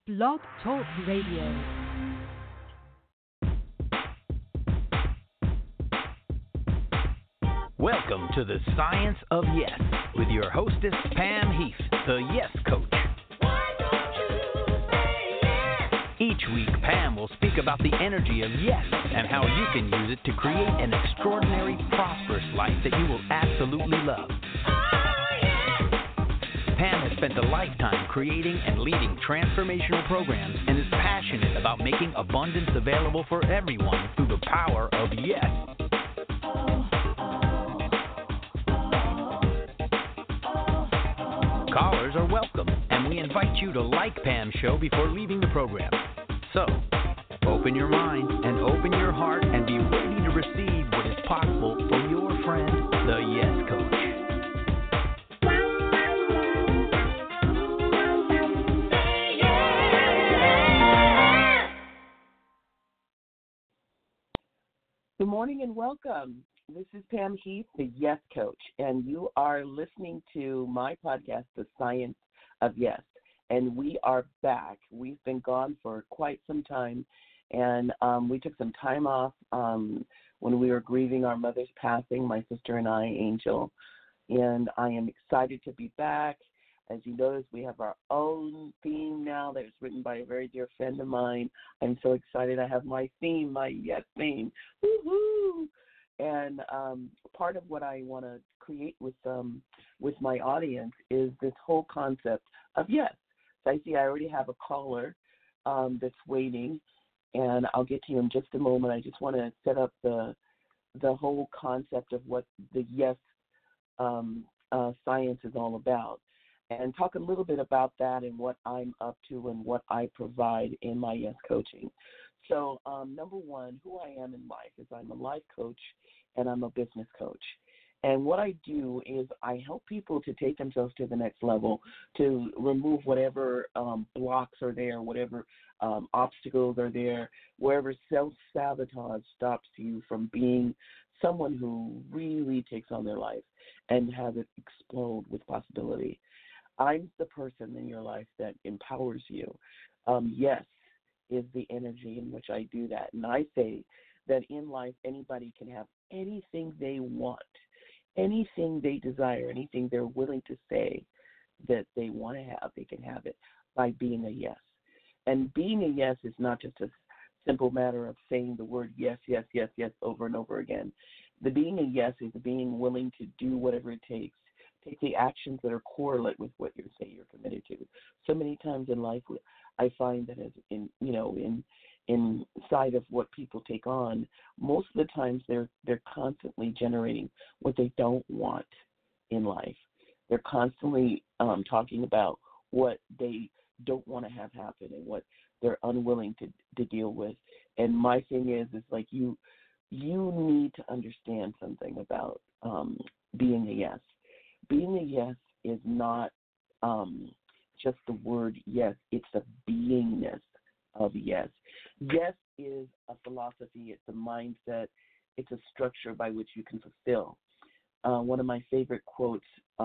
Blog Talk Radio. Welcome to the Science of Yes with your hostess, Pam Heath, the Yes Coach. Each week, Pam will speak about the energy of yes and how you can use it to create an extraordinary, prosperous life that you will absolutely love. Pam has spent a lifetime creating and leading transformational programs and is passionate about making abundance available for everyone through the power of yes. Callers are welcome, and we invite you to like Pam's show before leaving the program. So, open your mind and open your heart and be ready to receive what is possible for your friend, the Yes Coach. Good morning and welcome. This is Pam Heath, the Yes Coach, and you are listening to my podcast, The Science of Yes. And we are back. We've been gone for quite some time, and we took some time off when we were grieving our mother's passing, my sister and I, Angel. And I am excited to be back. As you notice, we have our own theme now that was written by a very dear friend of mine. I'm so excited I have my theme, my yes theme. Woo-hoo! And part of what I want to create with my audience is this whole concept of yes. So I see I already have a caller that's waiting, and I'll get to you in just a moment. I just want to set up the whole concept of what the yes science is all about, and talk a little bit about that and what I'm up to and what I provide in my yes coaching. So number one, who I am in life is I'm a life coach and I'm a business coach. And what I do is I help people to take themselves to the next level, to remove whatever blocks are there, whatever obstacles are there, wherever self-sabotage stops you from being someone who really takes on their life and has it explode with possibility. I'm the person in your life that empowers you. Yes is the energy in which I do that. And I say that in life, anybody can have anything they want, anything they desire, anything they're willing to say that they want to have, they can have it by being a yes. And being a yes is not just a simple matter of saying the word yes, yes, yes, yes over and over again. The being a yes is being willing to do whatever it takes, take the actions that are correlate with what you say you're committed to. So many times in life, I find that as inside of what people take on, most of the times they're constantly generating what they don't want in life. They're constantly talking about what they don't want to have happen and what they're unwilling to deal with. And my thing is like you need to understand something about being a yes. Being a yes is not just the word yes, it's the beingness of yes. Yes is a philosophy, it's a mindset, it's a structure by which you can fulfill. One of my favorite quotes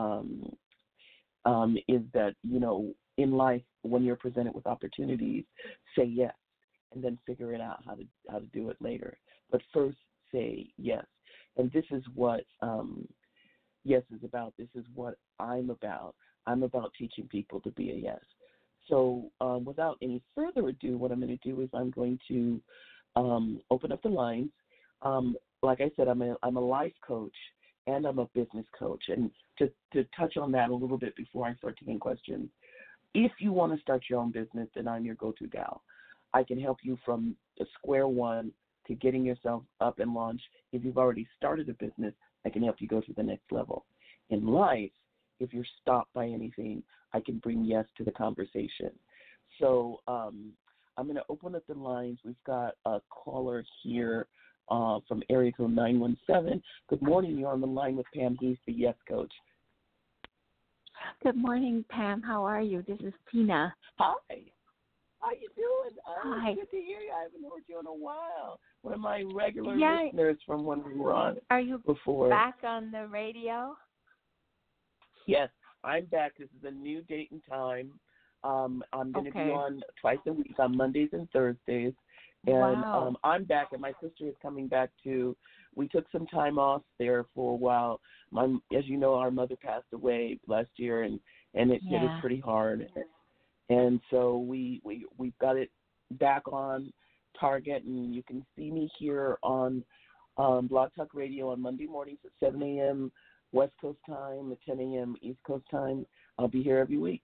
is that, in life, when you're presented with opportunities, say yes, and then figure it out how to do it later. But first, say yes. And this is what yes is about. This is what I'm about. I'm about teaching people to be a yes. So without any further ado, what I'm going to do is I'm going to open up the lines. Like I said, I'm a life coach and I'm a business coach. And to touch on that a little bit before I start taking questions, if you want to start your own business, then I'm your go-to gal. I can help you from the square one to getting yourself up and launched. If you've already started a business, I can help you go to the next level. In life, if you're stopped by anything, I can bring yes to the conversation. So I'm going to open up the lines. We've got a caller here from area code 917. Good morning. You're on the line with Pam Heath, the Yes Coach. Good morning, Pam. How are you? This is Tina. Hi. How you doing? Hi. Good to hear you. I haven't heard you in a while. One of my regular Yeah. listeners from when we were on Are you before. back on the radio? Yes, I'm back. This is a new date and time. I'm going to be Okay. on twice a week on Mondays and Thursdays. And Wow. I'm back, and my sister is coming back too. We took some time off there for a while. As you know, our mother passed away last year, and it hit us Yeah. pretty hard. And so we've got it back on target, and you can see me here on Blog Talk Radio on Monday mornings at 7 a.m. West Coast time, at 10 a.m. East Coast time. I'll be here every week.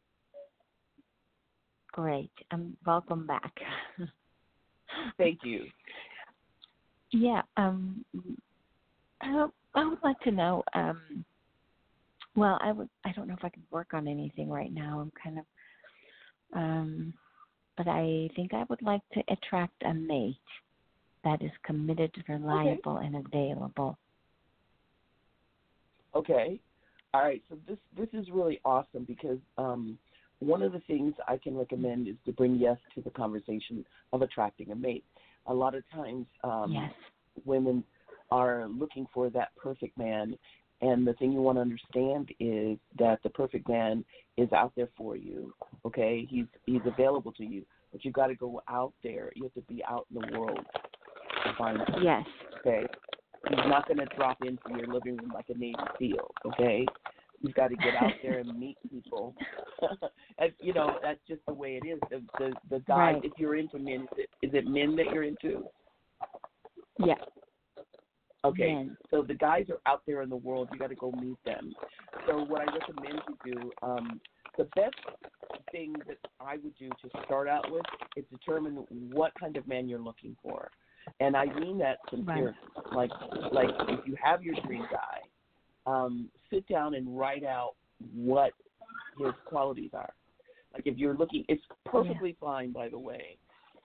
Great. Welcome back. Thank you. Yeah. I would like to know. Well, I don't know if I can work on anything right now. I'm kind of. But I think I would like to attract a mate that is committed, reliable, and available. Okay. All right. So this is really awesome because one of the things I can recommend is to bring yes to the conversation of attracting a mate. A lot of times Yes. women are looking for that perfect man, and the thing you want to understand is that the perfect man is out there for you. Okay, he's available to you, but you got to go out there. You have to be out in the world to find him. Yes. Okay, he's not going to drop into your living room like a Navy SEAL. Okay, you've got to get out there and meet people. And, you know, that's just the way it is. The guy, Right. if you're into men, is it men that you're into? Yeah. Okay, Men. so the guys are out there in the world. You got to go meet them. So what I recommend you do, the best thing that I would do to start out with is determine what kind of man you're looking for, and I mean that sincerely. Right. Like if you have your dream guy, sit down and write out what his qualities are. Like if you're looking, it's perfectly fine, by the way.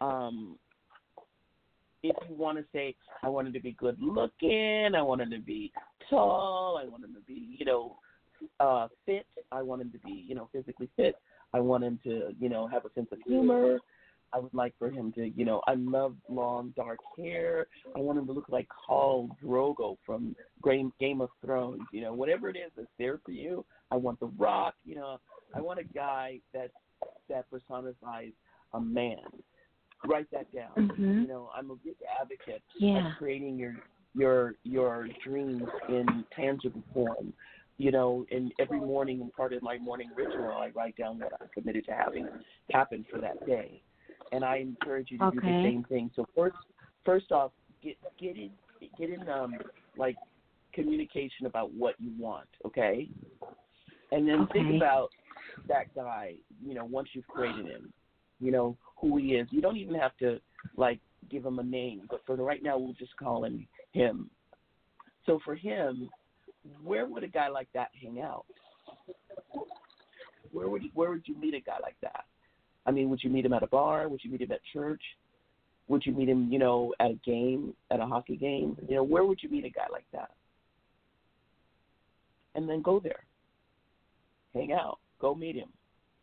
If you want to say, I want him to be good looking, I want him to be tall, I want him to be, fit, I want him to be, physically fit, I want him to, have a sense of humor, I would like for him to, I love long dark hair, I want him to look like Khal Drogo from Game of Thrones, whatever it is that's there for you. I want The Rock, I want a guy that personifies a man. Write that down. Mhm. I'm a big advocate Yeah. of creating your dreams in tangible form. And every morning, and part of my morning ritual, I write down what I'm committed to having happen for that day. And I encourage you to do the Okay. same thing. So first off, get in like communication about what you want, okay? And then think Okay. about that guy, once you've created him, who he is. You don't even have to, give him a name, but for right now, we'll just call him. So for him, where would a guy like that hang out? Where would you meet a guy like that? I mean, would you meet him at a bar? Would you meet him at church? Would you meet him, at a game, at a hockey game? Where would you meet a guy like that? And then go there. Hang out. Go meet him.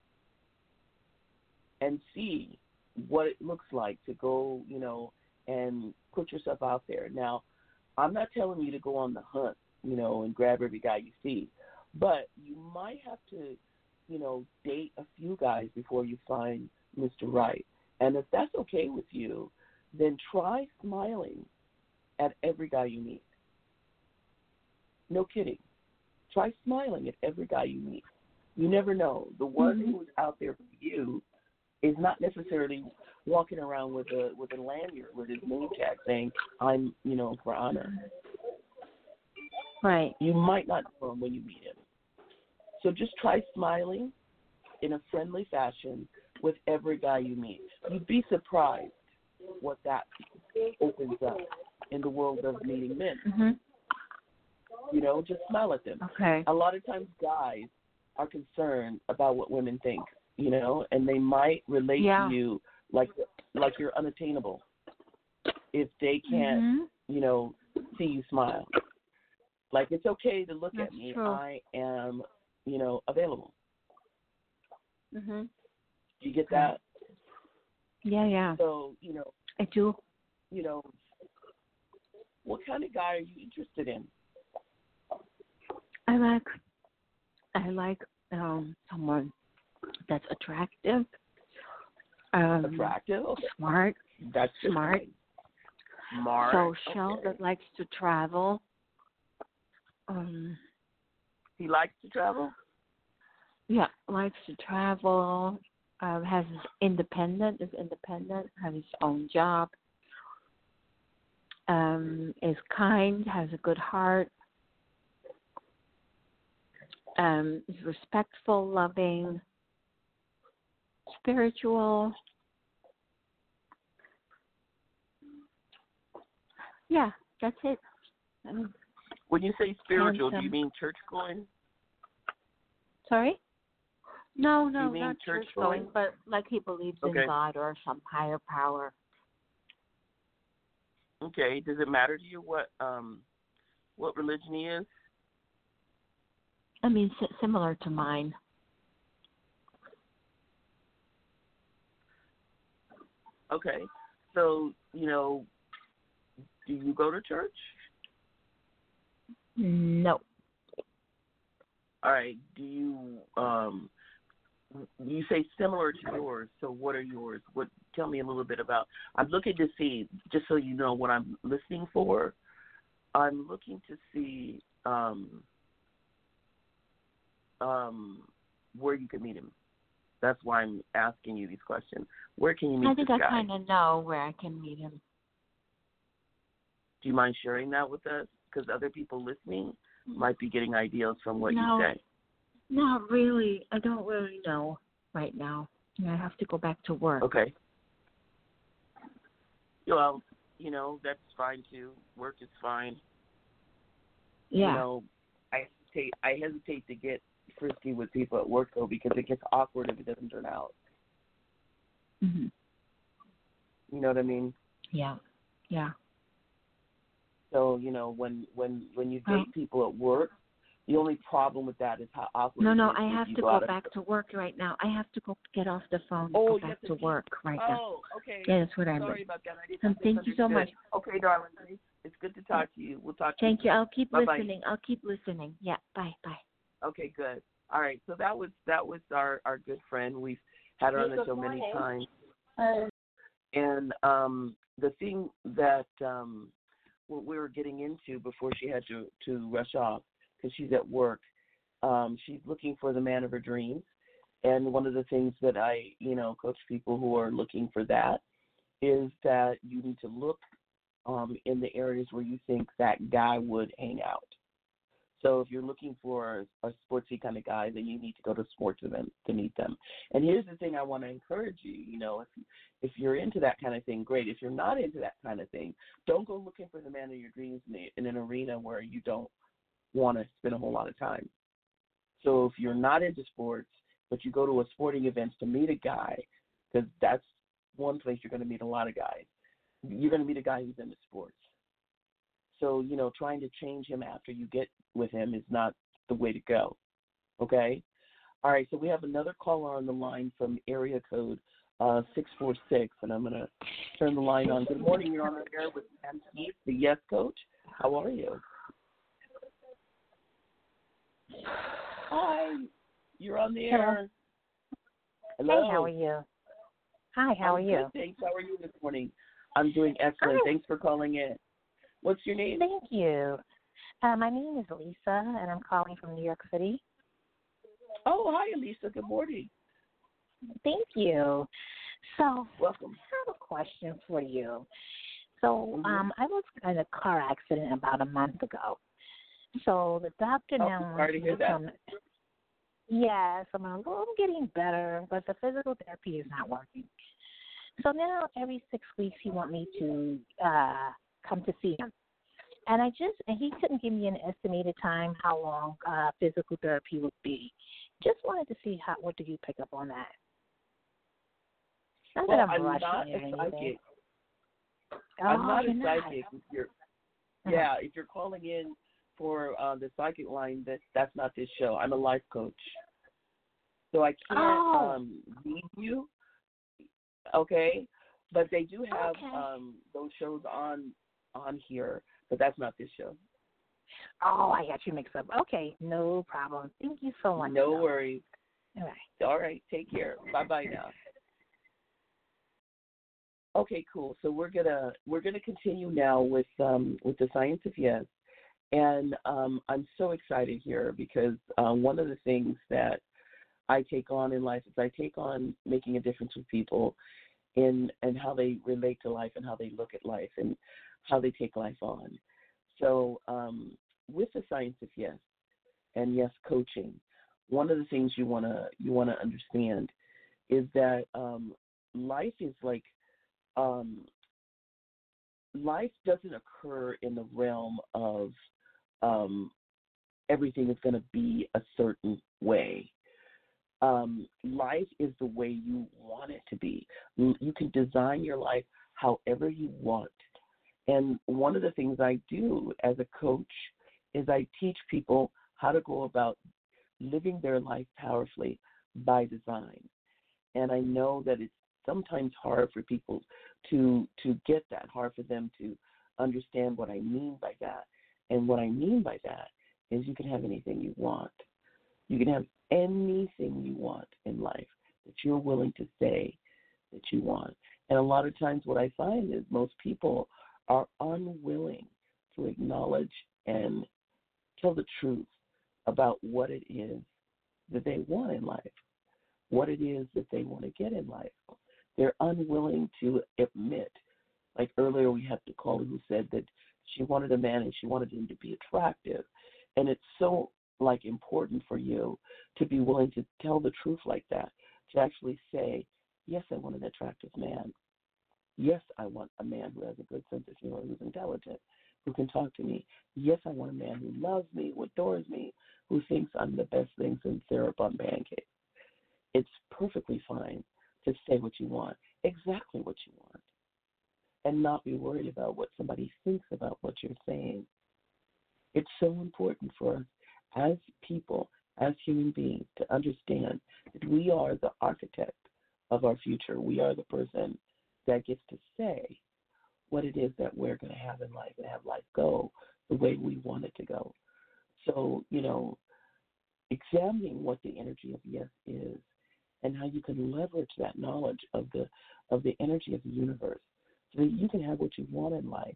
And see what it looks like to go, and put yourself out there. Now, I'm not telling you to go on the hunt, and grab every guy you see, but you might have to, date a few guys before you find Mr. Right. And if that's okay with you, then try smiling at every guy you meet. No kidding. Try smiling at every guy you meet. You never know. The one who's out there for you is not necessarily walking around with a lanyard with his name tag saying, I'm, for honor. Right. You might not know him when you meet him. So just try smiling in a friendly fashion with every guy you meet. You'd be surprised what that opens up in the world of meeting men. Mhm. Just smile at them. Okay. A lot of times guys are concerned about what women think, and they might relate Yeah. to you like you're unattainable if they can't, Mhm. see you smile. Like, it's okay to look That's at me. true. I am, available. Mhm. Do you get that? Yeah, yeah. So, I do. what kind of guy are you interested in? I like someone that's attractive, Attractive? Okay. smart, That's just smart, fine. Smart. social, Okay. that likes to travel. He likes to travel? Yeah, likes to travel. Has is independent, has his own job. Is kind, has a good heart. Is respectful, loving, spiritual. Yeah, that's it. When you say spiritual, do you Handsome. mean church going? Sorry? No, You mean not church church going, going? but like he believes Okay. in God or some higher power. Okay. Does it matter to you what religion he is? I mean, similar to mine. Okay. So, do you go to church? No. All right. Do you say similar to yours? So what are yours? Tell me a little bit about. I'm looking to see, just so you know what I'm listening for. I'm looking to see where you can meet him. That's why I'm asking you these questions. Where can you meet I think this I guy? kind of know where I can meet him. Do you mind sharing that with us? Because other people listening might be getting ideas from what No. you say. Not really. I don't really know right now. I have to go back to work. Okay. Well, that's fine too. Work is fine. Yeah. I hesitate to get frisky with people at work though, because it gets awkward if it doesn't turn out. Mhm. You know what I mean? Yeah. Yeah. So when you date people at work, the only problem with that is how awkward. No, it is I if have you to go go out of- back to work right now. I have to go get off the phone and Oh, go you back have to to work right now. Oh, okay. Yeah, that's what I'm Sorry doing. about that. I didn't. And thank you so much. Okay, darling. It's good to talk to you. We'll talk to Thank you. I'll keep Bye-bye. listening. Yeah. Bye. Okay, good. All right. So that was our good friend. We've had her on the show many times. And the thing that what we were getting into before she had to rush off because she's at work, she's looking for the man of her dreams. And one of the things that I, coach people who are looking for that is that you need to look in the areas where you think that guy would hang out. So if you're looking for a sportsy kind of guy, then you need to go to sports events to meet them. And here's the thing I want to encourage you, if you're into that kind of thing, great. If you're not into that kind of thing, don't go looking for the man of your dreams in an arena where you don't want to spend a whole lot of time. So if you're not into sports, but you go to a sporting event to meet a guy, because that's one place you're going to meet a lot of guys, you're going to meet a guy who's into sports. So, trying to change him after you get with him is not the way to go, okay? All right, so we have another caller on the line from area code 646, and I'm going to turn the line on. Good morning, you're on the air with Pam Keith, the Yes Coach. How are you? Hi, you're on the air. Hello. Hey, how are you? Hi, how are you? Good, thanks. How are you this morning? I'm doing excellent. Thanks for calling in. What's your name? Thank you. My name is Lisa, and I'm calling from New York City. Oh, hi, Lisa. Good morning. Thank you. So, welcome. I have a question for you. So, I was in a car accident about a month ago. So the doctor now sorry to hear that. Yes, I'm getting better, but the physical therapy is not working. So now every 6 weeks he wants me to come to see him. And he couldn't give me an estimated time how long physical therapy would be. Just wanted to see what do you pick up on that? Not that I'm rushing not it or a anything. psychic. I'm not a psychic. If you're calling in for the psychic line, that's not this show. I'm a life coach. So I can't read you, okay? But they do have those shows on here, but that's not this show. Oh, I got you mixed up. Okay, no problem. Thank you so much. No worries. All right. All right. Take care. Bye-bye now. Okay, cool. So we're gonna continue now with the science of yes, and I'm so excited here because one of the things that I take on in life is I take on making a difference with people in and how they relate to life and how they look at life and how they take life on. So with the science of yes and yes coaching, one of the things you wanna understand is that life is like um, life doesn't occur in the realm of um, everything is going to be a certain way. Life is the way you want it to be. You can design your life however you want. And one of the things I do as a coach is I teach people how to go about living their life powerfully by design. And I know that it's sometimes hard for people to get that, hard for them to understand what I mean by that. And what I mean by that is you can have anything you want. You can have anything you want in life that you're willing to say that you want. And a lot of times what I find is most people are unwilling to acknowledge and tell the truth about what it is that they want in life, what it is that they want to get in life. They're unwilling to admit. Like earlier, we had the caller who said that she wanted a man and she wanted him to be attractive. And it's so important for you to be willing to tell the truth like that, to actually say, yes, I want an attractive man. Yes, I want a man who has a good sense of humor, who's intelligent, who can talk to me. Yes, I want a man who loves me, who adores me, who thinks I'm the best thing since syrup on pancakes. It's perfectly fine to say what you want, exactly what you want, and not be worried about what somebody thinks about what you're saying. It's so important for us as people, as human beings, to understand that we are the architect of our future. We are the person that gets to say what it is that we're going to have in life and have life go the way we want it to go. So, examining what the energy of yes is and how you can leverage that knowledge of the energy of the universe so that you can have what you want in life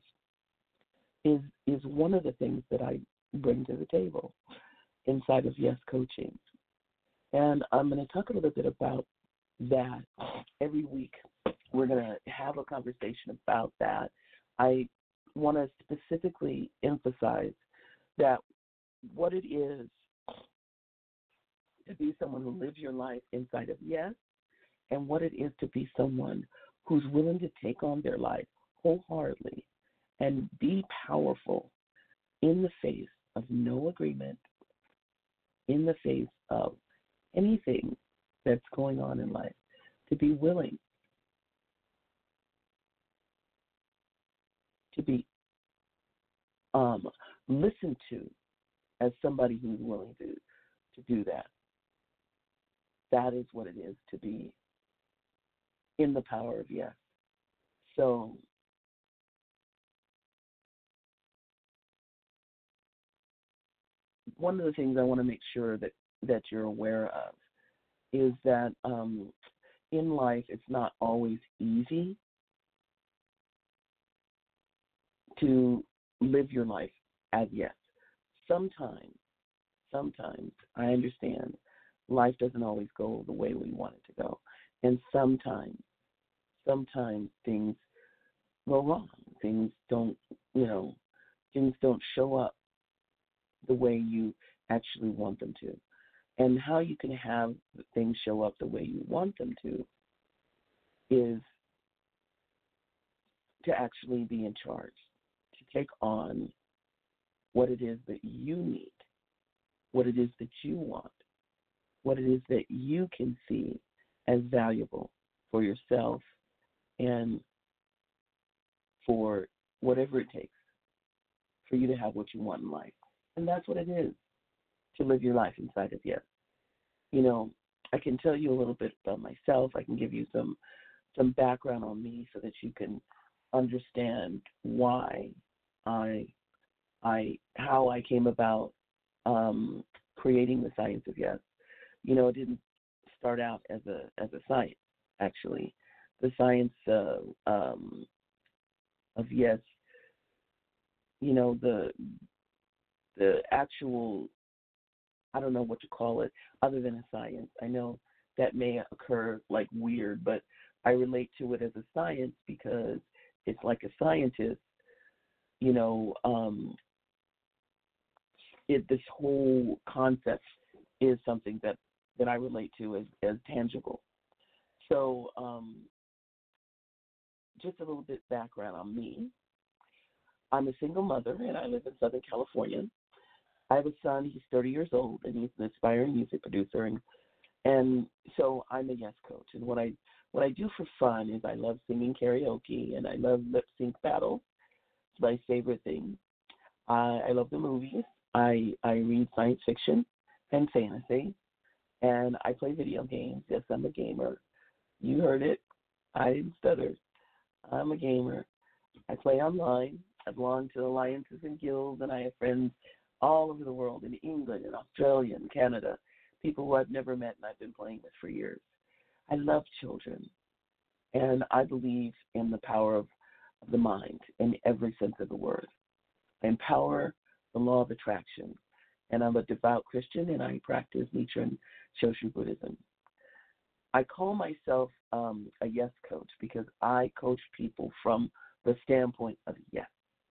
is one of the things that I bring to the table inside of Yes Coaching. And I'm going to talk a little bit about that every week. We're going to have a conversation about that. I want to specifically emphasize that what it is to be someone who lives your life inside of yes, and what it is to be someone who's willing to take on their life wholeheartedly and be powerful in the face of no agreement, in the face of anything that's going on in life, to be willing to be listened to as somebody who's willing to do that. That is what it is to be in the power of yes. So one of the things I want to make sure that you're aware of is that in life it's not always easy to live your life as yes. Sometimes I understand life doesn't always go the way we want it to go. And sometimes things go wrong. Things don't show up the way you actually want them to. And how you can have things show up the way you want them to is to actually be in charge, to take on what it is that you need, what it is that you want, what it is that you can see as valuable for yourself and for whatever it takes for you to have what you want in life. And that's what it is to live your life inside of yes. I can tell you a little bit about myself. I can give you some background on me so that you can understand why how I came about creating the science of yes. It start out as a science, actually. The science of yes, the actual, I don't know what to call it other than a science. I know that may occur like weird, but I relate to it as a science because it's like a scientist, you know, this whole concept is something that I relate to as tangible. So just a little bit background on me. I'm a single mother, and I live in Southern California. I have a son. He's 30 years old, and he's an aspiring music producer. And so I'm a yes coach. And what I do for fun is I love singing karaoke, and I love lip sync battles. It's my favorite thing. I love the movies. I read science fiction and fantasy, and I play video games. Yes, I'm a gamer. You heard it. I didn't stutter. I'm a gamer. I play online. I belong to alliances and guilds, and I have friends all over the world, in England and Australia and Canada, people who I've never met and I've been playing with for years. I love children, and I believe in the power of the mind in every sense of the word. I empower the law of attraction, and I'm a devout Christian, and I practice Nichiren Shoshu Buddhism. I call myself a yes coach because I coach people from the standpoint of yes.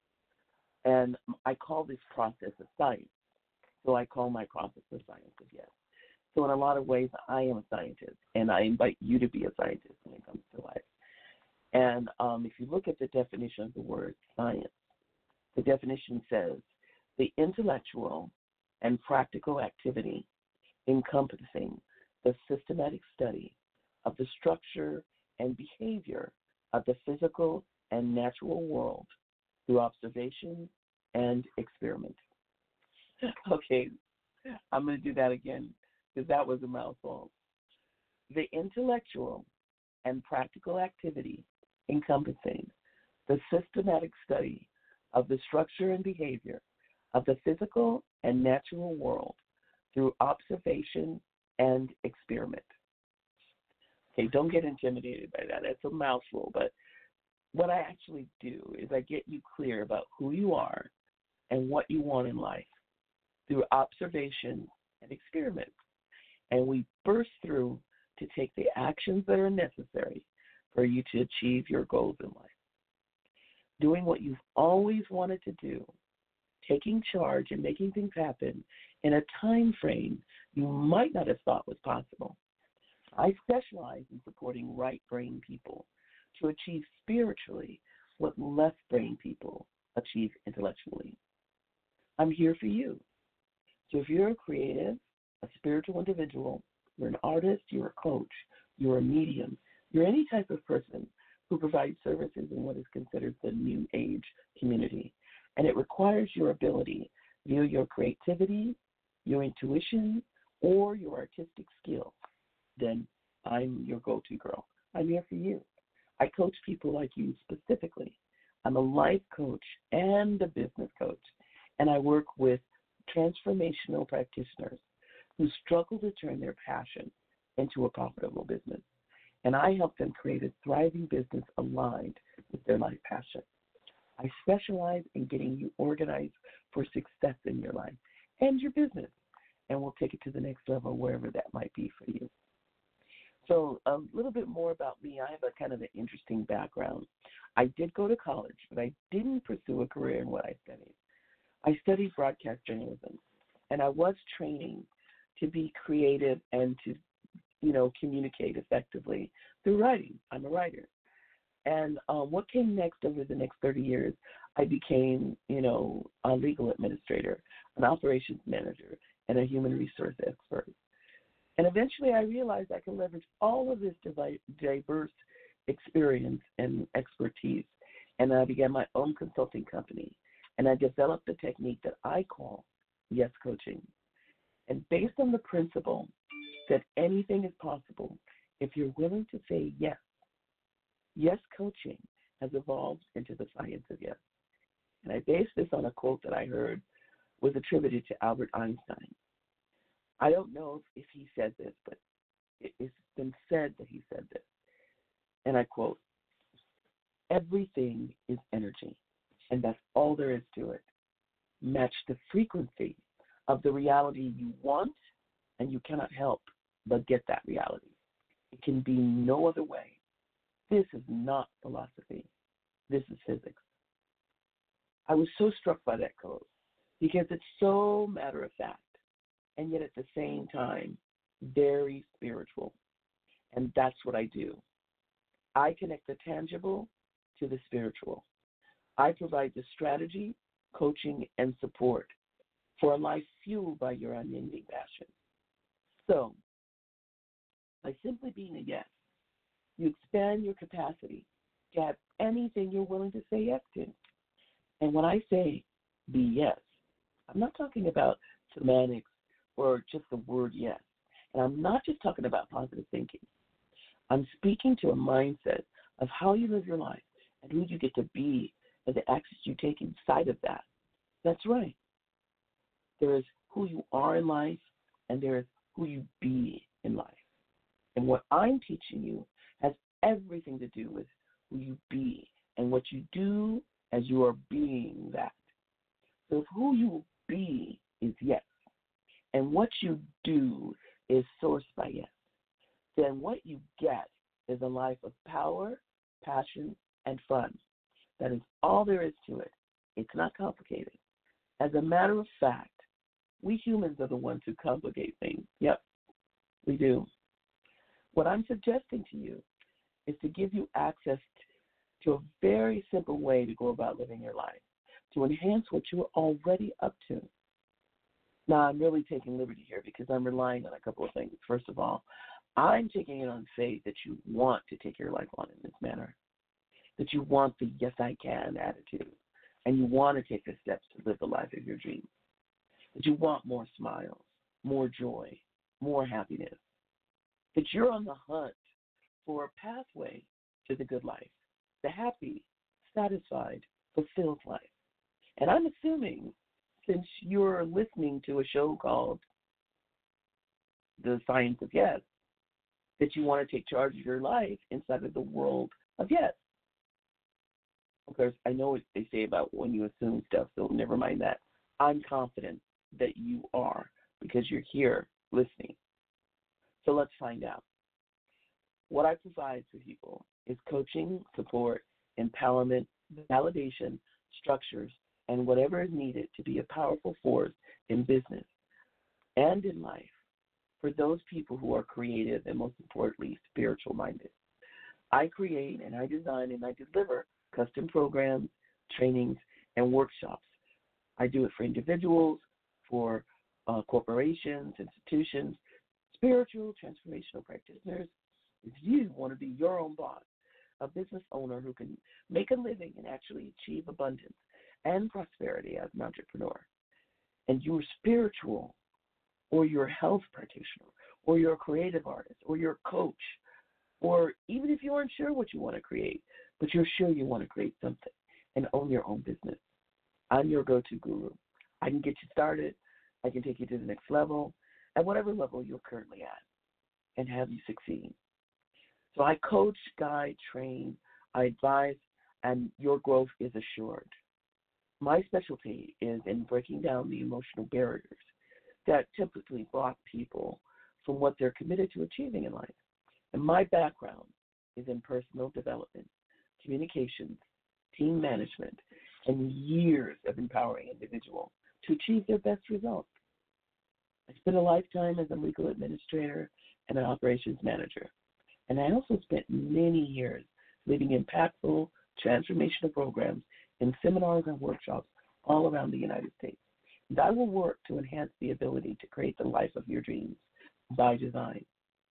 And I call this process a science. So I call my process the science of yes. So in a lot of ways, I am a scientist, and I invite you to be a scientist when it comes to life. And if you look at the definition of the word science, the definition says the intellectual and practical activity encompassing the systematic study of the structure and behavior of the physical and natural world through observation and experiment. Okay, I'm going to do that again because that was a mouthful. The intellectual and practical activity encompassing the systematic study of the structure and behavior of the physical and natural world through observation and experiment. Okay, don't get intimidated by that. That's a mouthful, but what I actually do is I get you clear about who you are and what you want in life through observation and experiment. And we burst through to take the actions that are necessary for you to achieve your goals in life. Doing what you've always wanted to do, taking charge and making things happen in a time frame you might not have thought was possible. I specialize in supporting right brain people to achieve spiritually what left brain people achieve intellectually. I'm here for you. So if you're a creative, a spiritual individual, you're an artist, you're a coach, you're a medium, you're any type of person who provides services in what is considered the new age community. And it requires your ability via your creativity, your intuition, or your artistic skill. Then I'm your go-to girl. I'm here for you. I coach people like you specifically. I'm a life coach and a business coach, and I work with transformational practitioners who struggle to turn their passion into a profitable business. And I help them create a thriving business aligned with their life passion. I specialize in getting you organized for success in your life and your business, and we'll take it to the next level wherever that might be for you. So a little bit more about me. I have a kind of an interesting background. I did go to college, but I didn't pursue a career in what I studied. I studied broadcast journalism, and I was training to be creative and to, communicate effectively through writing. I'm a writer. And what came next over the next 30 years, I became, a legal administrator, an operations manager, and a human resource expert. And eventually I realized I could leverage all of this diverse experience and expertise. And I began my own consulting company. And I developed a technique that I call yes coaching. And based on the principle that anything is possible if you're willing to say yes, yes coaching has evolved into the science of yes. And I base this on a quote that I heard was attributed to Albert Einstein. I don't know if he said this, but It's been said that he said this, and I quote, everything is energy, and that's all there is to it. Match the frequency of the reality you want, and you cannot help but get that reality. It can be no other way. This is not philosophy. This is physics. I was so struck by that quote because it's so matter of fact, and yet at the same time, very spiritual. And that's what I do. I connect the tangible to the spiritual. I provide the strategy, coaching, and support for a life fueled by your unending passion. So, by simply being a yes, you expand your capacity to have anything you're willing to say yes to. And when I say be yes, I'm not talking about semantics or just the word yes. And I'm not just talking about positive thinking. I'm speaking to a mindset of how you live your life and who you get to be and the actions you take inside of that. That's right. There is who you are in life and there is who you be in life. And what I'm teaching you has everything to do with who you be and what you do as you are being that. So if who you be is yes, and what you do is sourced by yes, then what you get is a life of power, passion, and fun. That is all there is to it. It's not complicated. As a matter of fact, we humans are the ones who complicate things. Yep, we do. What I'm suggesting to you is to give you access to a very simple way to go about living your life, to enhance what you are already up to. Now, I'm really taking liberty here because I'm relying on a couple of things. First of all, I'm taking it on faith that you want to take your life on in this manner, that you want the yes, I can attitude, and you want to take the steps to live the life of your dreams, that you want more smiles, more joy, more happiness, that you're on the hunt for a pathway to the good life, the happy, satisfied, fulfilled life. And I'm assuming, since you're listening to a show called The Science of Yes, that you want to take charge of your life inside of the world of yes. Of course, I know what they say about when you assume stuff, so never mind that. I'm confident that you are because you're here listening. So let's find out. What I provide for people is coaching, support, empowerment, validation, structures, and whatever is needed to be a powerful force in business and in life for those people who are creative and, most importantly, spiritual-minded. I create and I design and I deliver custom programs, trainings, and workshops. I do it for individuals, for corporations, institutions, spiritual transformational practitioners. If you want to be your own boss, a business owner who can make a living and actually achieve abundance and prosperity as an entrepreneur, and you're spiritual, or you're a health practitioner, or you're a creative artist, or you're a coach, or even if you aren't sure what you want to create, but you're sure you want to create something and own your own business, I'm your go-to guru. I can get you started. I can take you to the next level, at whatever level you're currently at, and have you succeed. So I coach, guide, train, I advise, and your growth is assured. My specialty is in breaking down the emotional barriers that typically block people from what they're committed to achieving in life. And my background is in personal development, communications, team management, and years of empowering individuals to achieve their best results. I spent a lifetime as a legal administrator and an operations manager. And I also spent many years leading impactful transformational programs in seminars and workshops all around the United States. And I will work to enhance the ability to create the life of your dreams by design.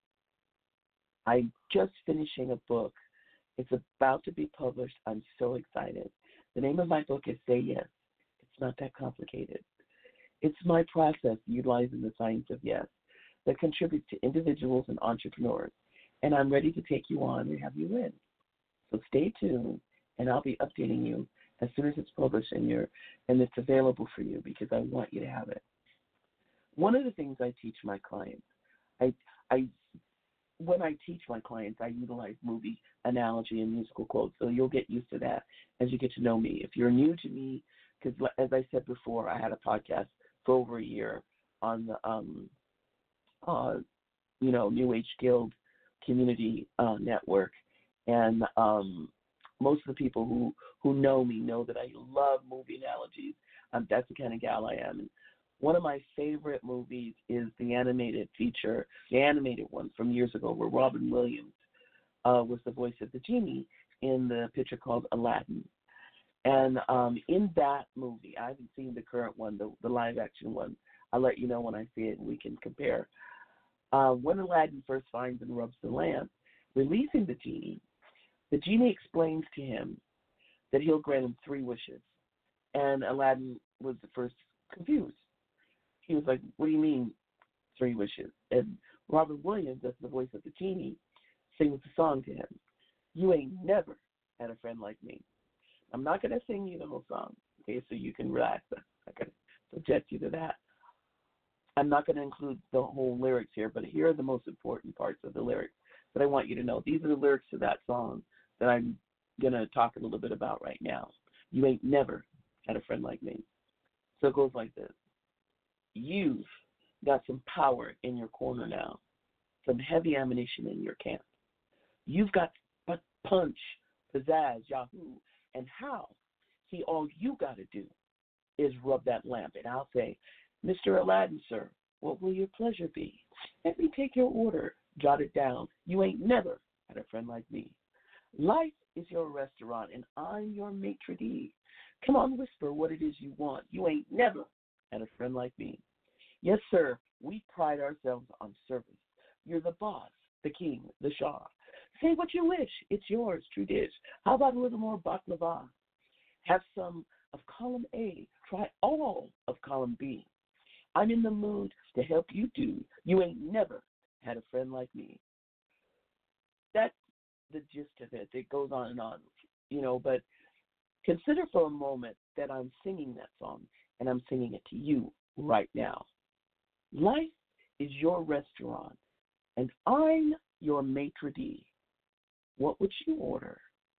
I'm just finishing a book. It's about to be published. I'm so excited. The name of my book is Say Yes. It's not that complicated. It's my process utilizing the science of yes that contributes to individuals and entrepreneurs. And I'm ready to take you on and have you win. So stay tuned, and I'll be updating you as soon as it's published and it's available for you because I want you to have it. One of the things I teach my clients, I when I teach my clients, I utilize movie analogy and musical quotes, so you'll get used to that as you get to know me. If you're new to me, because as I said before, I had a podcast for over a year on the New Age Guild community network, and most of the people who know me know that I love movie analogies. That's the kind of gal I am. And one of my favorite movies is the animated one from years ago, where Robin Williams was the voice of the genie in the picture called Aladdin. And in that movie, I haven't seen the current one, the live-action one. I'll let you know when I see it, and we can compare. When Aladdin first finds and rubs the lamp, releasing the genie explains to him that he'll grant him 3 wishes. And Aladdin was at first confused. He was like, what do you mean 3 wishes? And Robin Williams, that's the voice of the genie, sings the song to him. You ain't never had a friend like me. I'm not going to sing you the whole song, okay, so you can relax. I'm not going to subject you to that. I'm not going to include the whole lyrics here, but here are the most important parts of the lyrics that I want you to know. These are the lyrics to that song that I'm going to talk a little bit about right now. You ain't never had a friend like me. So it goes like this. You've got some power in your corner now, some heavy ammunition in your camp. You've got punch, pizzazz, yahoo, and how. See, all you got to do is rub that lamp, and I'll say, Mr. Aladdin, sir, what will your pleasure be? Let me take your order. Jot it down. You ain't never had a friend like me. Life is your restaurant, and I'm your maitre d'. Come on, whisper what it is you want. You ain't never had a friend like me. Yes, sir, we pride ourselves on service. You're the boss, the king, the Shah. Say what you wish. It's yours, true dish. How about a little more baklava? Have some of column A. Try all of column B. I'm in the mood to help you do. You ain't never had a friend like me. That's the gist of it. It goes on and on, but consider for a moment that I'm singing that song, and I'm singing it to you right now. Life is your restaurant, and I'm your maitre d'. What would you order?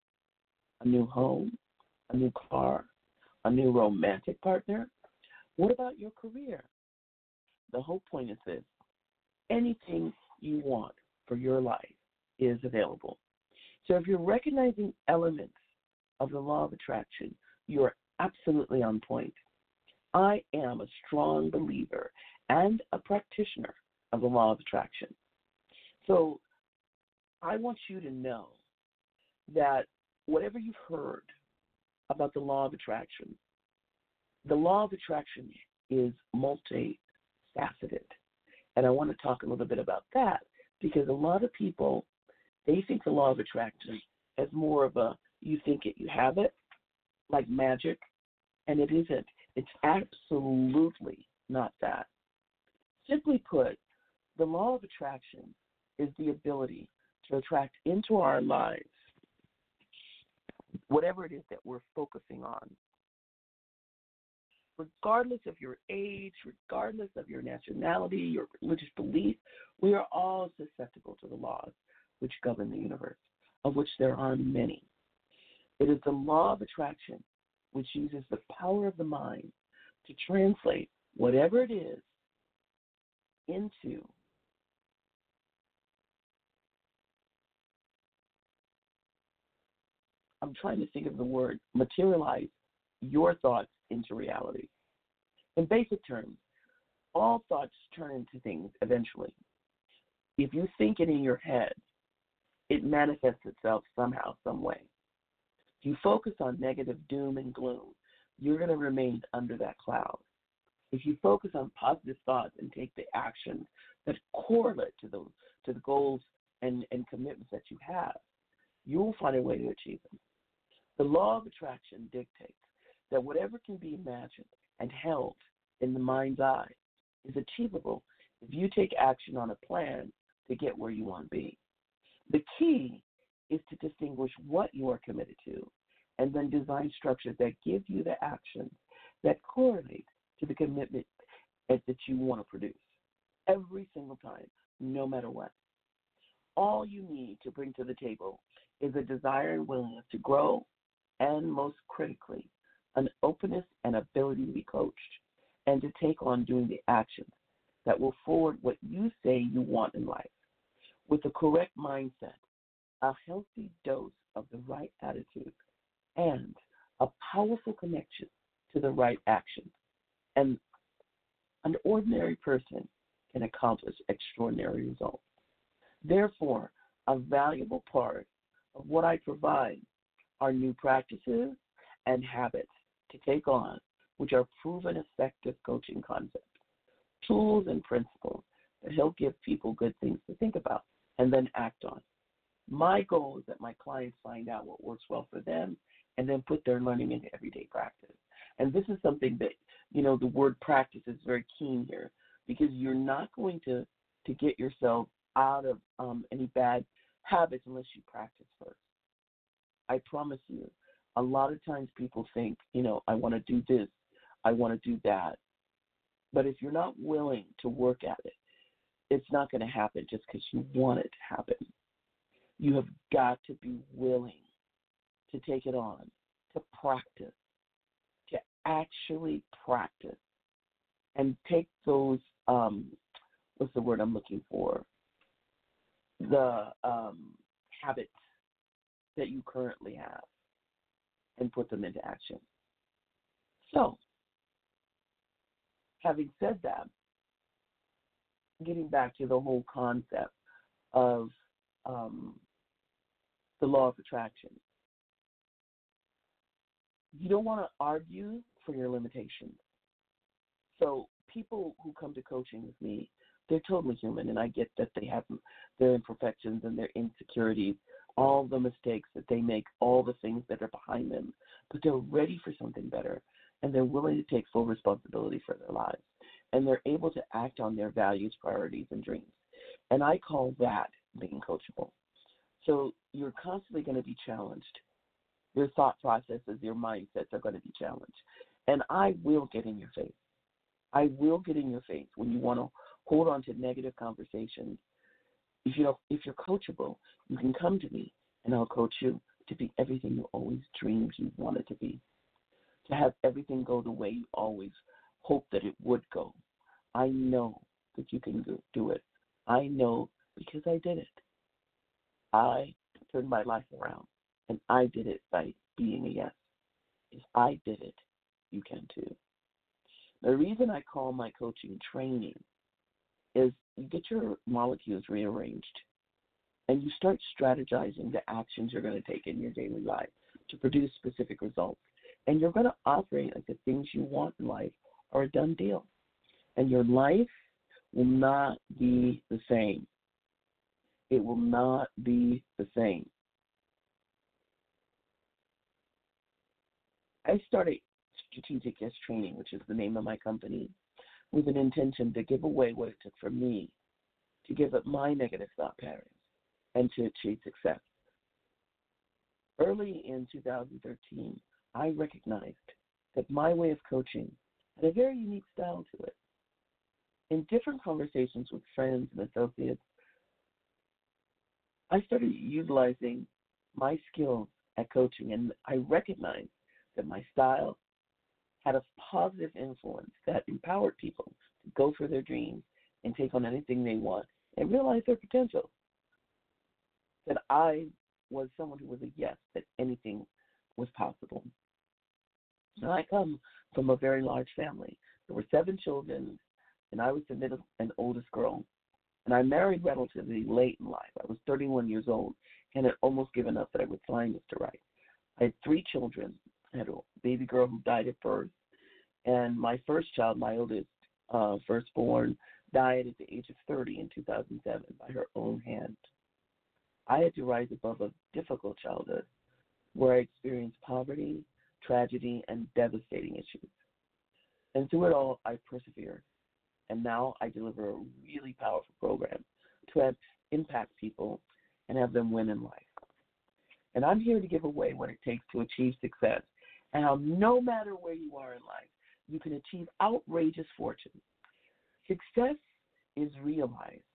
A new home? A new car? A new romantic partner? What about your career? The whole point is this. Anything you want for your life is available. So if you're recognizing elements of the law of attraction, you're absolutely on point. I am a strong believer and a practitioner of the law of attraction. So I want you to know that whatever you've heard about the law of attraction is multifaceted. And I want to talk a little bit about that because a lot of people, they think the law of attraction as more of a you think it, you have it, like magic, and it isn't. It's absolutely not that. Simply put, the law of attraction is the ability to attract into our lives whatever it is that we're focusing on. Regardless of your age, regardless of your nationality, your religious belief, we are all susceptible to the laws which govern the universe, of which there are many. It is the law of attraction which uses the power of the mind to translate whatever it is into I'm trying to think of the word, materialize your thoughts into reality. In basic terms, all thoughts turn into things eventually. If you think it in your head, it manifests itself somehow, some way. If you focus on negative doom and gloom, you're going to remain under that cloud. If you focus on positive thoughts and take the actions that correlate to the goals and commitments that you have, you will find a way to achieve them. The law of attraction dictates that whatever can be imagined and held in the mind's eye is achievable if you take action on a plan to get where you want to be. The key is to distinguish what you are committed to and then design structures that give you the actions that correlate to the commitment that you want to produce every single time, no matter what. All you need to bring to the table is a desire and willingness to grow, and most critically, an openness and ability to be coached and to take on doing the actions that will forward what you say you want in life. With the correct mindset, a healthy dose of the right attitude, and a powerful connection to the right action. And an ordinary person can accomplish extraordinary results. Therefore, a valuable part of what I provide are new practices and habits to take on, which are proven effective coaching concepts, tools and principles that help give people good things to think about and then act on. My goal is that my clients find out what works well for them and then put their learning into everyday practice. And this is something that, the word practice is very keen here, because you're not going to get yourself out of any bad habits unless you practice first. I promise you, a lot of times people think, I want to do this, I want to do that. But if you're not willing to work at it, it's not going to happen just because you want it to happen. You have got to be willing to take it on, to practice, to actually practice, and take those, what's the word I'm looking for? The habits that you currently have and put them into action. So, having said that, getting back to the whole concept of the law of attraction, you don't want to argue for your limitations. So people who come to coaching with me, they're totally human, and I get that they have their imperfections and their insecurities, all the mistakes that they make, all the things that are behind them, but they're ready for something better, and they're willing to take full responsibility for their lives, and they're able to act on their values, priorities, and dreams. And I call that being coachable. So you're constantly going to be challenged. Your thought processes, your mindsets are going to be challenged. And I will get in your face. I will get in your face when you want to hold on to negative conversations. If you're coachable, you can come to me and I'll coach you to be everything you always dreamed you wanted to be, to have everything go the way you always hoped that it would go. I know that you can do it. I know because I did it. I turned my life around, and I did it by being a yes. If I did it, you can too. The reason I call my coaching training is you get your molecules rearranged and you start strategizing the actions you're going to take in your daily life to produce specific results. And you're going to operate like the things you want in life are a done deal. And your life will not be the same. It will not be the same. I started Strategic Yes Training, which is the name of my company, with an intention to give away what it took for me to give up my negative thought patterns and to achieve success. Early in 2013, I recognized that my way of coaching had a very unique style to it. In different conversations with friends and associates, I started utilizing my skills at coaching, and I recognized that my style had a positive influence that empowered people to go for their dreams and take on anything they want and realize their potential. That I was someone who was a yes, that anything was possible. Now, I come from a very large family. There were 7 children, and I was the middle and oldest girl. And I married relatively late in life. I was 31 years old and had almost given up that I would find Mr. Right. I had 3 children. I had a baby girl who died at birth, and my first child, my oldest firstborn, died at the age of 30 in 2007 by her own hand. I had to rise above a difficult childhood where I experienced poverty, tragedy, and devastating issues. And through it all, I persevered. And now I deliver a really powerful program to impact people and have them win in life. And I'm here to give away what it takes to achieve success, and how no matter where you are in life, you can achieve outrageous fortune. Success is realized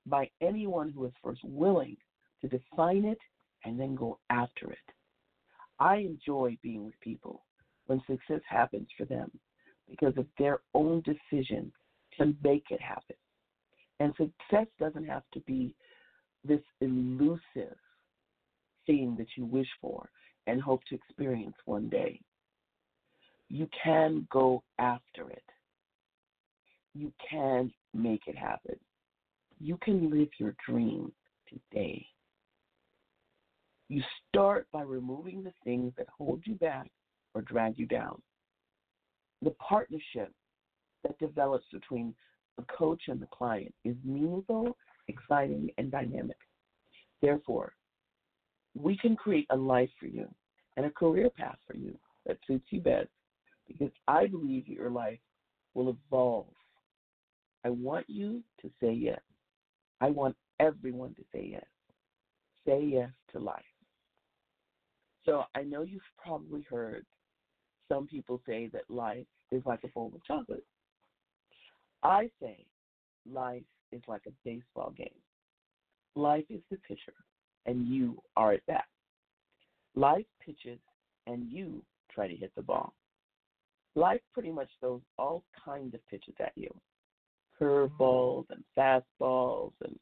by anyone who is first willing to define it and then go after it. I enjoy being with people when success happens for them because of their own decision to make it happen. And success doesn't have to be this elusive thing that you wish for and hope to experience one day. You can go after it. You can make it happen. You can live your dream today. You start by removing the things that hold you back or drag you down. The partnership that develops between the coach and the client is meaningful, exciting, and dynamic. Therefore, we can create a life for you and a career path for you that suits you best because I believe your life will evolve. I want you to say yes. I want everyone to say yes. Say yes to life. So I know you've probably heard some people say that life is like a bowl of chocolate. I say life is like a baseball game. Life is the pitcher, and you are at bat. Life pitches, and you try to hit the ball. Life pretty much throws all kinds of pitches at you. Curveballs and fastballs and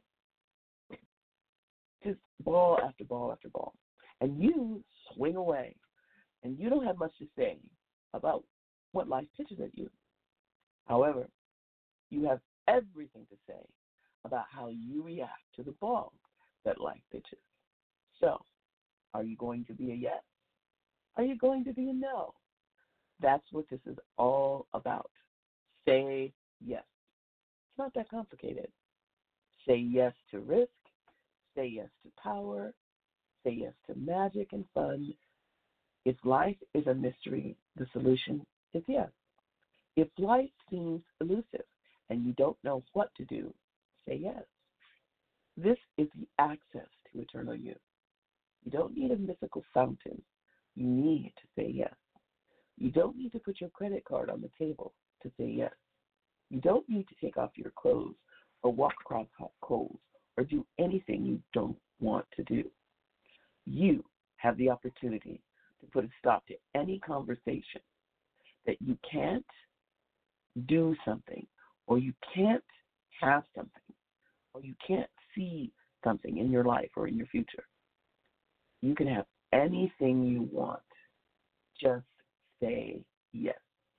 just ball after ball after ball. And you swing away, and you don't have much to say about what life pitches at you. However, you have everything to say about how you react to the ball that life pitches. So, are you going to be a yes? Are you going to be a no? That's what this is all about. Say yes. It's not that complicated. Say yes to risk. Say yes to power. Say yes to magic and fun. If life is a mystery, the solution is yes. If life seems elusive and you don't know what to do, say yes. This is the access to eternal youth. You don't need a mythical fountain. You need to say yes. You don't need to put your credit card on the table to say yes. You don't need to take off your clothes or walk across hot coals or do anything you don't want to do. You have the opportunity to put a stop to any conversation that you can't do something or you can't have something or you can't see something in your life or in your future. You can have anything you want. Just say yes.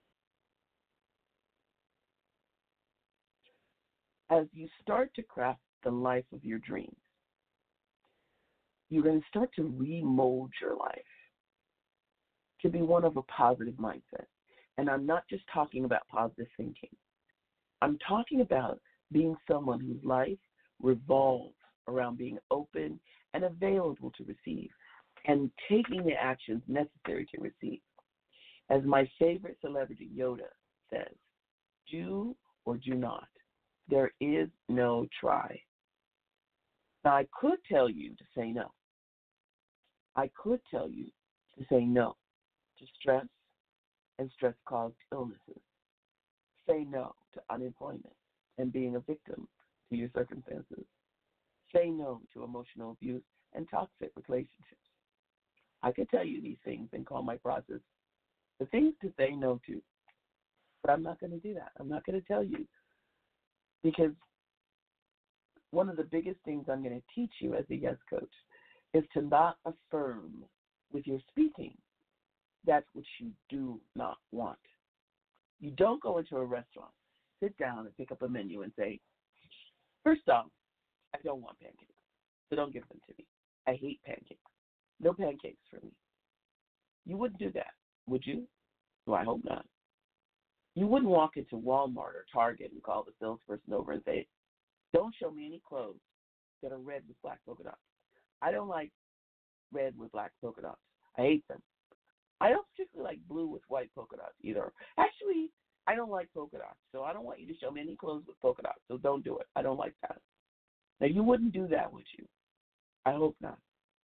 As you start to craft the life of your dreams, you're going to start to remold your life to be one of a positive mindset. And I'm not just talking about positive thinking. I'm talking about being someone whose life revolves around being open and available to receive and taking the actions necessary to receive. As my favorite celebrity, Yoda, says, do or do not. There is no try. Now, I could tell you to say no. I could tell you to say no to stress and stress-caused illnesses. Say no to unemployment and being a victim to your circumstances. Say no to emotional abuse and toxic relationships. I could tell you these things and call my process the things to say no to, but I'm not going to do that. I'm not going to tell you because one of the biggest things I'm going to teach you as a yes coach is to not affirm with your speaking that's what you do not want. You don't go into a restaurant, sit down and pick up a menu and say, first off, I don't want pancakes, so don't give them to me. I hate pancakes. No pancakes for me. You wouldn't do that, would you? Well, I hope not. You wouldn't walk into Walmart or Target and call the salesperson over and say, don't show me any clothes that are red with black polka dots. I don't like red with black polka dots. I hate them. I don't particularly like blue with white polka dots either. Actually, I don't like polka dots, so I don't want you to show me any clothes with polka dots, so don't do it. I don't like that. Now, you wouldn't do that, would you? I hope not.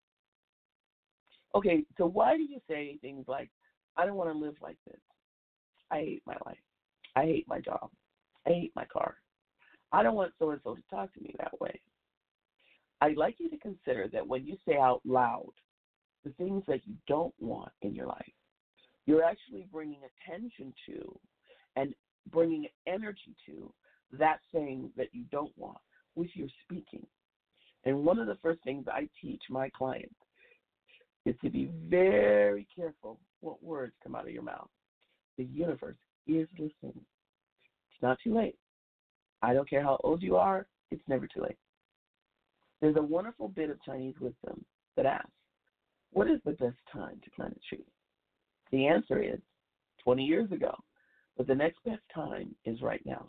Okay, so why do you say things like, I don't want to live like this. I hate my life. I hate my job. I hate my car. I don't want so-and-so to talk to me that way. I'd like you to consider that when you say out loud the things that you don't want in your life, you're actually bringing attention to and bringing energy to that thing that you don't want with your speaking. And one of the first things I teach my clients is to be very careful what words come out of your mouth. The universe is listening. It's not too late. I don't care how old you are, it's never too late. There's a wonderful bit of Chinese wisdom that asks, what is the best time to plant a tree? The answer is 20 years ago, but the next best time is right now.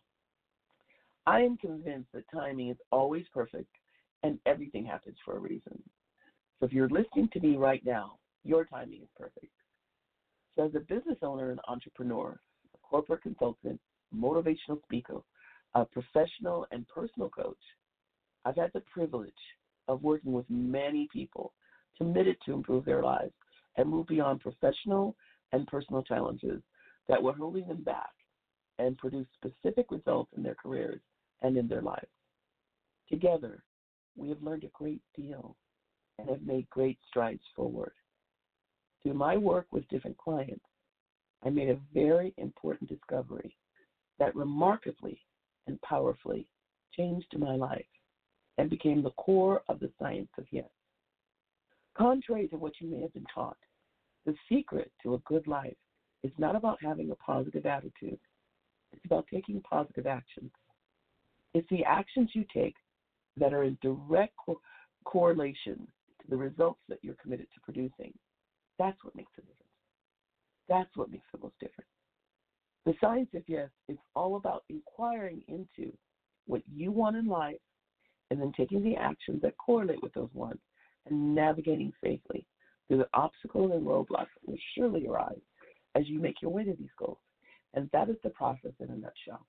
I am convinced that timing is always perfect and everything happens for a reason. So if you're listening to me right now, your timing is perfect. So as a business owner and entrepreneur, a corporate consultant, motivational speaker, a professional and personal coach, I've had the privilege of working with many people committed to improve their lives and move beyond professional and personal challenges that were holding them back and produce specific results in their careers and in their lives. Together, we have learned a great deal and have made great strides forward. Through my work with different clients, I made a very important discovery that remarkably and powerfully changed my life and became the core of the science of yes. Contrary to what you may have been taught, the secret to a good life is not about having a positive attitude. It's about taking positive actions. It's the actions you take that are in direct correlation to the results that you're committed to producing. That's what makes a difference. That's what makes the most difference. The science of yes is all about inquiring into what you want in life and then taking the actions that correlate with those wants and navigating safely through the obstacles and roadblocks that will surely arise as you make your way to these goals. And that is the process in a nutshell.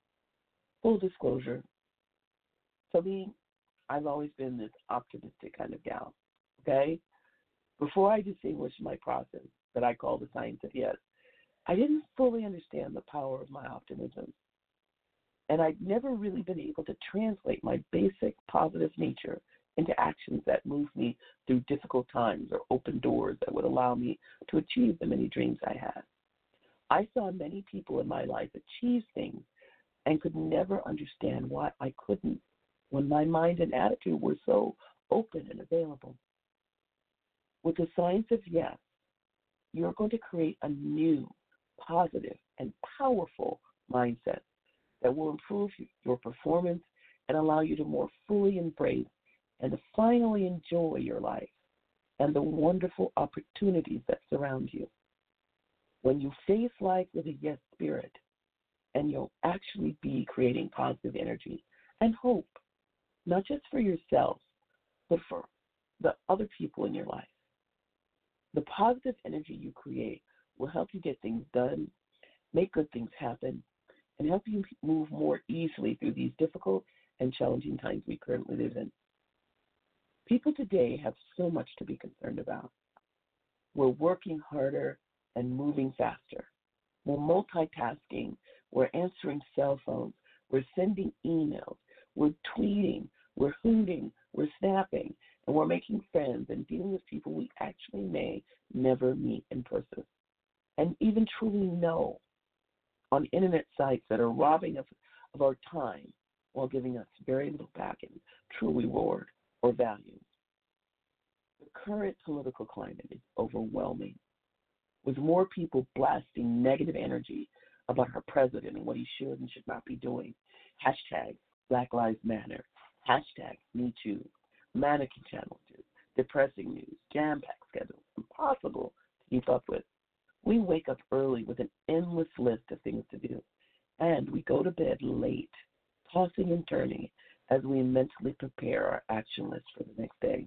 Full disclosure, for me, I've always been this optimistic kind of gal, okay? Before I distinguished my process that I call the science of yes, I didn't fully understand the power of my optimism. And I'd never really been able to translate my basic positive nature into actions that move me through difficult times or open doors that would allow me to achieve the many dreams I had. I saw many people in my life achieve things and could never understand why I couldn't when my mind and attitude were so open and available. With the science of yes, you're going to create a new, positive, and powerful mindset that will improve your performance and allow you to more fully embrace and to finally enjoy your life and the wonderful opportunities that surround you. When you face life with a yes spirit, and you'll actually be creating positive energy and hope, not just for yourself, but for the other people in your life. The positive energy you create will help you get things done, make good things happen, and help you move more easily through these difficult and challenging times we currently live in. People today have so much to be concerned about. We're working harder and moving faster. We're multitasking. We're answering cell phones. We're sending emails. We're tweeting. We're hooting. We're snapping. And we're making friends and dealing with people we actually may never meet in person. And even truly know on internet sites that are robbing us of our time while giving us very little back in true reward or value. The current political climate is overwhelming, with more people blasting negative energy about our president and what he should and should not be doing. Hashtag Black Lives Matter. Hashtag Me Too. Mannequin challenges. Depressing news. Jam-packed schedules. Impossible to keep up with. We wake up early with an endless list of things to do, and we go to bed late, tossing and turning as we mentally prepare our action list for the next day.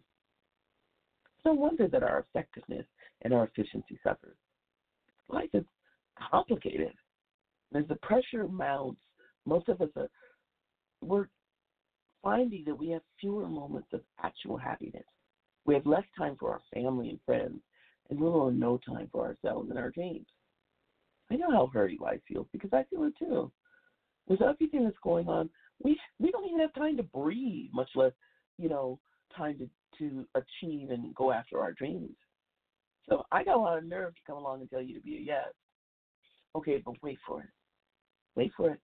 It's no wonder that our effectiveness and our efficiency suffers. Life is complicated. As the pressure mounts, most of us we're finding that we have fewer moments of actual happiness. We have less time for our family and friends, and little or no time for ourselves and our dreams. I know how hurried life feels because I feel it too. With everything that's going on, We don't even have time to breathe, much less, time to achieve and go after our dreams. So I got a lot of nerve to come along and tell you to be a yes. Okay, but wait for it. Wait for it.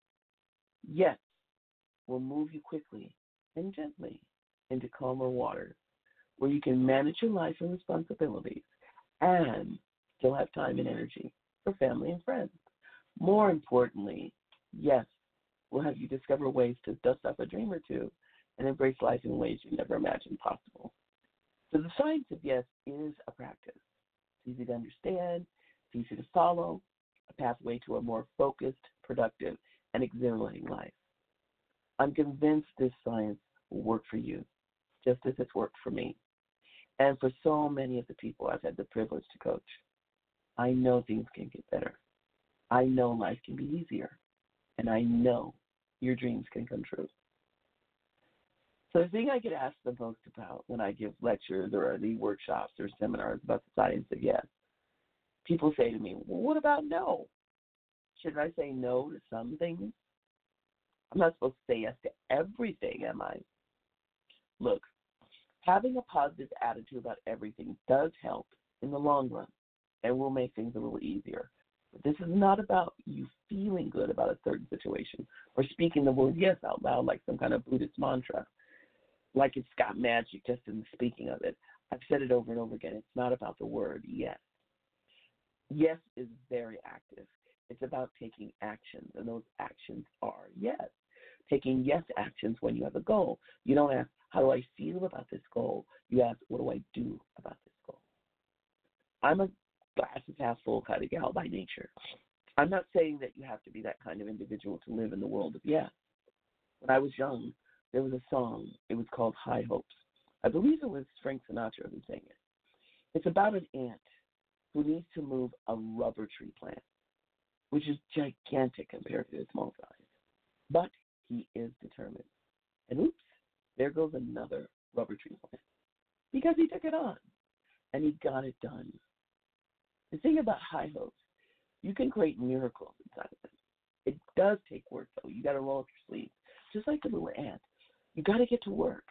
Yes will move you quickly and gently into calmer waters where you can manage your life and responsibilities and still have time and energy for family and friends. More importantly, yes will have you discover ways to dust off a dream or two and embrace life in ways you never imagined possible. So the science of yes is a practice. It's easy to understand, it's easy to follow, a pathway to a more focused, productive, and exhilarating life. I'm convinced this science will work for you, just as it's worked for me, and for so many of the people I've had the privilege to coach. I know things can get better. I know life can be easier, and I know your dreams can come true. So the thing I get asked the most about when I give lectures or lead workshops or seminars about the science of yes, people say to me, well, what about no? Should I say no to some things? I'm not supposed to say yes to everything, am I? Look, having a positive attitude about everything does help in the long run and will make things a little easier. But this is not about you feeling good about a certain situation or speaking the word yes out loud like some kind of Buddhist mantra, like it's got magic just in the speaking of it. I've said it over and over again. It's not about the word yes. Yes is very active. It's about taking actions, and those actions are yes. Taking yes actions when you have a goal. You don't ask, how do I feel about this goal? You ask, what do I do about this goal? I'm a glasses half full kind of gal by nature. I'm not saying that you have to be that kind of individual to live in the world of yes. When I was young, there was a song. It was called High Hopes. I believe it was Frank Sinatra who sang it. It's about an ant who needs to move a rubber tree plant, which is gigantic compared to his small size. But he is determined. And oops, there goes another rubber tree plant. Because he took it on, and he got it done. The thing about high hopes, you can create miracles inside of them. It does take work, though. You got to roll up your sleeves, just like the little ant. You got to get to work.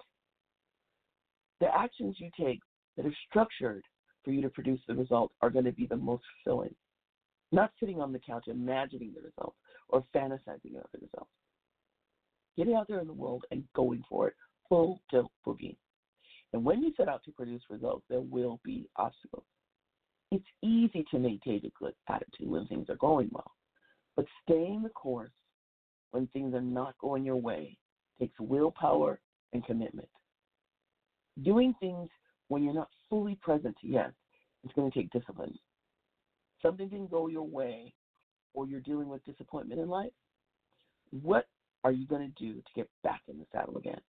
The actions you take that are structured for you to produce the result are going to be the most fulfilling. Not sitting on the couch imagining the results or fantasizing about the results. Getting out there in the world and going for it, full tilt boogie. And when you set out to produce results, there will be obstacles. It's easy to maintain a good attitude when things are going well, but staying the course when things are not going your way takes willpower and commitment. Doing things when you're not fully present to yes, it's going to take discipline. Something didn't go your way or you're dealing with disappointment in life, what are you going to do to get back in the saddle again?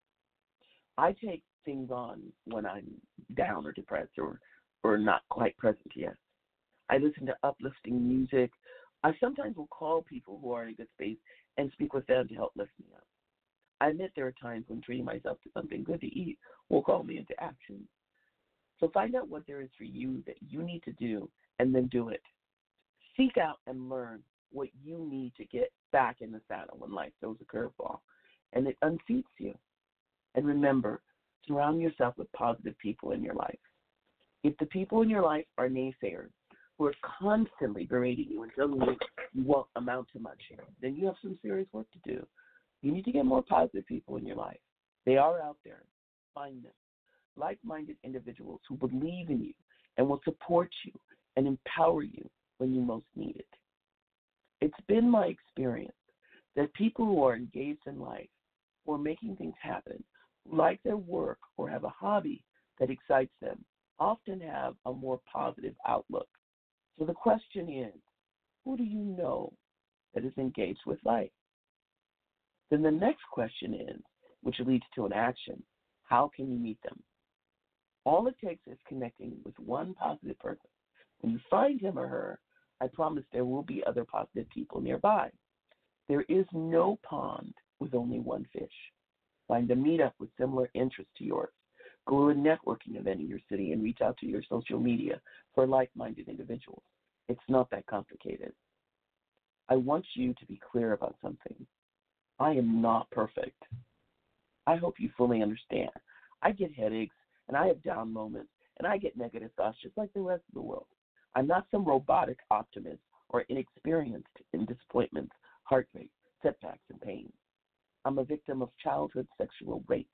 I take things on when I'm down or depressed or not quite present yet. I listen to uplifting music. I sometimes will call people who are in a good space and speak with them to help lift me up. I admit there are times when treating myself to something good to eat will call me into action. So find out what there is for you that you need to do and then do it. Seek out and learn what you need to get back in the saddle when life throws a curveball and it unseats you. And remember, surround yourself with positive people in your life. If the people in your life are naysayers who are constantly berating you and telling you you won't amount to much, then you have some serious work to do. You need to get more positive people in your life. They are out there. Find them. Like-minded individuals who believe in you and will support you and empower you when you most need it. It's been my experience that people who are engaged in life, who are making things happen, who like their work or have a hobby that excites them, often have a more positive outlook. So the question is, who do you know that is engaged with life? Then the next question is, which leads to an action, how can you meet them? All it takes is connecting with one positive person. When you find him or her, I promise there will be other positive people nearby. There is no pond with only one fish. Find a meetup with similar interests to yours. Go to a networking event in your city and reach out to your social media for like-minded individuals. It's not that complicated. I want you to be clear about something. I am not perfect. I hope you fully understand. I get headaches, and I have down moments, and I get negative thoughts just like the rest of the world. I'm not some robotic optimist or inexperienced in disappointments, heartbreak, setbacks, and pain. I'm a victim of childhood sexual rape.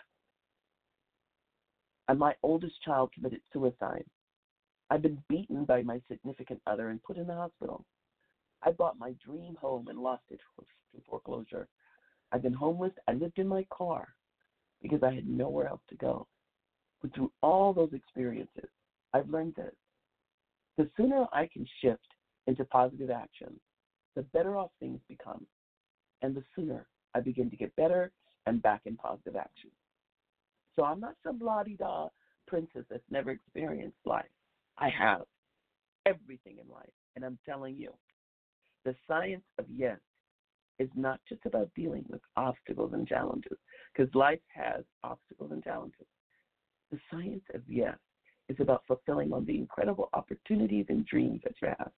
And my oldest child committed suicide. I've been beaten by my significant other and put in the hospital. I bought my dream home and lost it to foreclosure. I've been homeless. I lived in my car because I had nowhere else to go. But through all those experiences, I've learned this. The sooner I can shift into positive action, the better off things become. And the sooner I begin to get better and back in positive action. So I'm not some la-di-da princess that's never experienced life. I have everything in life. And I'm telling you, the science of yes is not just about dealing with obstacles and challenges, because life has obstacles and challenges. The science of yes is about fulfilling on the incredible opportunities and dreams that you have.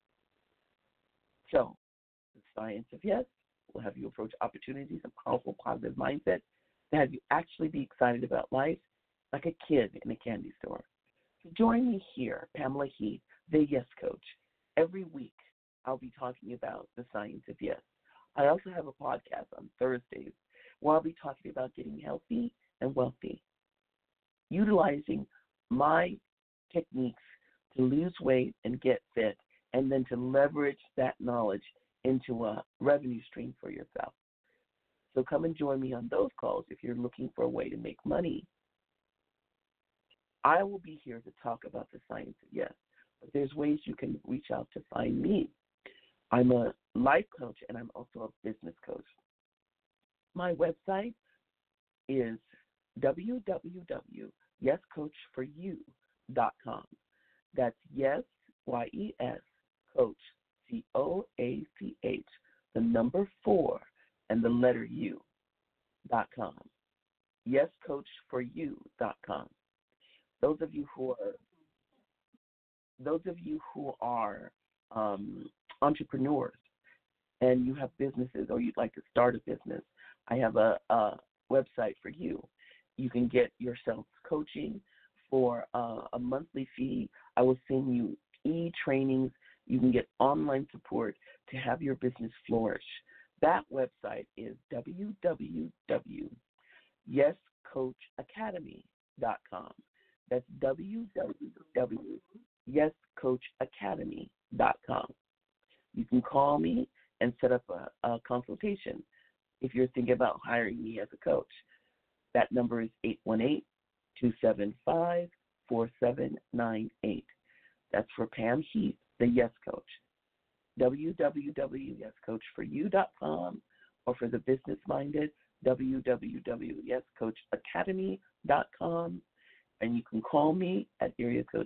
So, the science of yes will have you approach opportunities and powerful, positive mindset to have you actually be excited about life like a kid in a candy store. So join me here, Pamela Heath, the Yes Coach. Every week, I'll be talking about the science of yes. I also have a podcast on Thursdays where I'll be talking about getting healthy and wealthy, utilizing my techniques to lose weight and get fit, and then to leverage that knowledge into a revenue stream for yourself. So come and join me on those calls if you're looking for a way to make money. I will be here to talk about the science of yes, but there's ways you can reach out to find me. I'm a life coach, and I'm also a business coach. My website is www.yescoachforyou.com. That's yes, Y-E-S, coach, C-O-A-C-H, the number 4, and the letter U.com. Yescoachforyou.com. Those of you who are entrepreneurs and you have businesses or you'd like to start a business, I have a website for you. You can get yourself coaching for a monthly fee. I will send you e-trainings. You can get online support to have your business flourish. That website is www.yescoachacademy.com. That's www.yescoachacademy.com. You can call me and set up a consultation if you're thinking about hiring me as a coach. That number is 818-275-4798. That's for Pam Heath, the Yes Coach. www.yescoachforyou.com, or for the business-minded, www.yescoachacademy.com. And you can call me at area code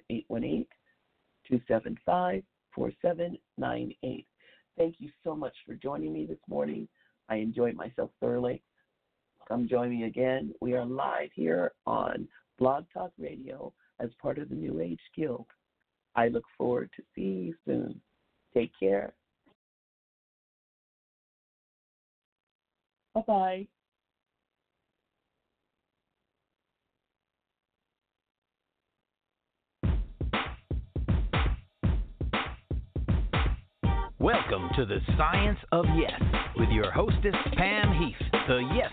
818-275-4798. Thank you so much for joining me this morning. I enjoyed myself thoroughly. Come join me again. We are live here on Blog Talk Radio as part of the New Age Guild. I look forward to seeing you soon. Take care. Bye-bye. Welcome to the Science of Yes with your hostess, Pam Heath, the Yes